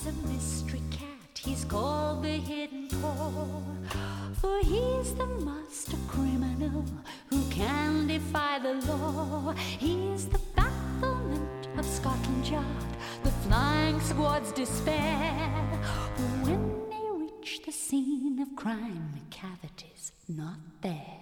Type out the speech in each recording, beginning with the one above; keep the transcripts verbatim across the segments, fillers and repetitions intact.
He's a mystery cat, he's called the hidden paw, for he's the master criminal who can defy the law. He's the bafflement of Scotland Yard, the flying squad's despair. But when they reach the scene of crime, McCavity's not there.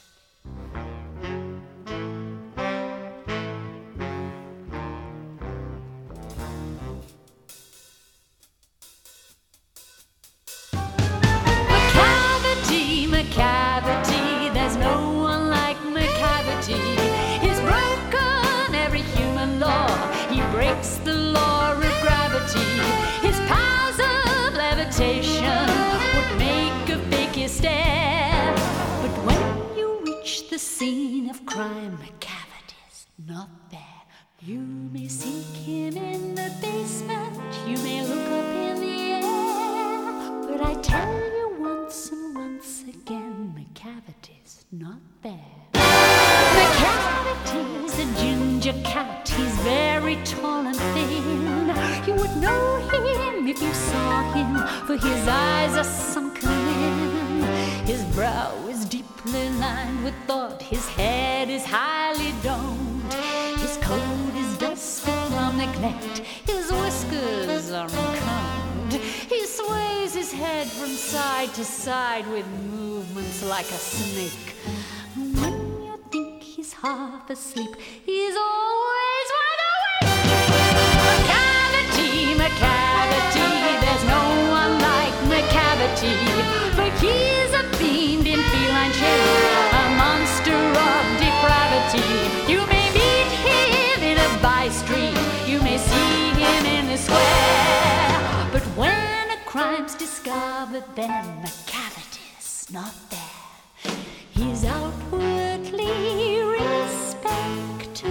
McCavity, there's no one like McCavity. He's broken every human law. He breaks the law of gravity. His powers of levitation would make a figure stare. But when you reach the scene of crime, McCavity's not there. You may seek him in the basement, you may look up in the air, but I tell you once and once again, McCavity's not there. McCavity's a ginger cat, he's very tall and thin. You would know him if you saw him, for his eyes are sunken in. His brow is deeply lined with thought, his head is highly domed. His coat is dusty from neglect, his whiskers are uncombed. He sways his head from side to side with movements like a snake. When you think he's half asleep, he's always wide awake. McCavity, McCavity, there's no one like McCavity, for he's a fiend in feline shape, a monster of depravity. You may meet him in a by-street, you may see him in the square, but when a crime's discovered, then McCavity's not there. He's outwardly respectable.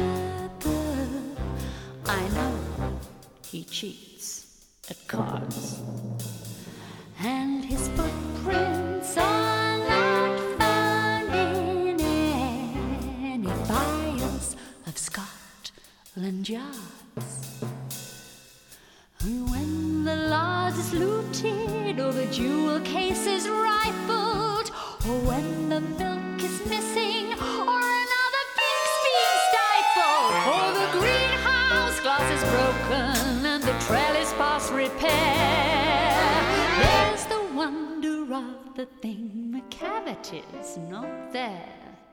I know he cheats at cards, and his footprints are not found in any files of Scotland Yards. And when the lodge is looted, or the jewel case is rifled, or when the milk is missing, or another pink's being stifled, or the greenhouse glass is broken and the trellis past repair, there's the wonder of the thing, McCavity's not there.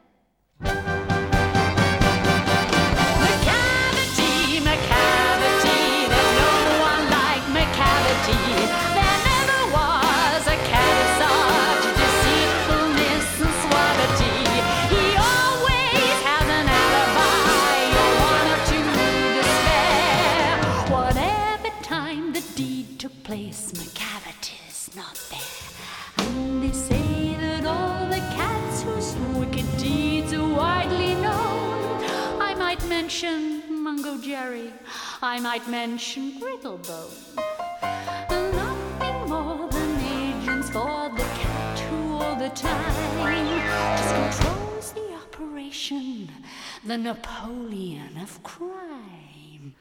McCavity, McCavity, there's no one like McCavity. There never was a cat of such deceitfulness and suavity. He always has an alibi, or one or two to spare. Whatever time the deed took place, McCavity's not there. And they say that all the cats whose wicked deeds are widely known, I might mention Mungo Jerry, I might mention Grigglebone. Nothing more than agents for the cat who all the time just controls the operation, the Napoleon of crime.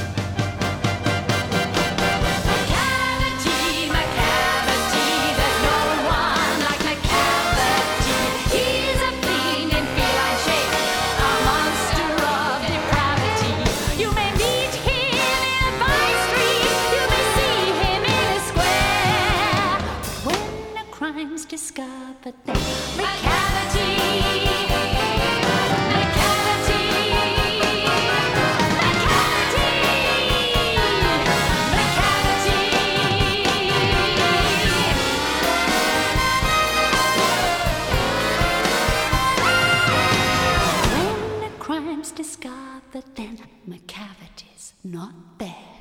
McCavity, McCavity, there's no one like McCavity. He's a fiend in feline shape, a monster of depravity. You may meet him in a by-street, you may see him in a square, but when a crime's discovered, then McCavity, McCavity, When a crime's discovered, then McCavity's not there.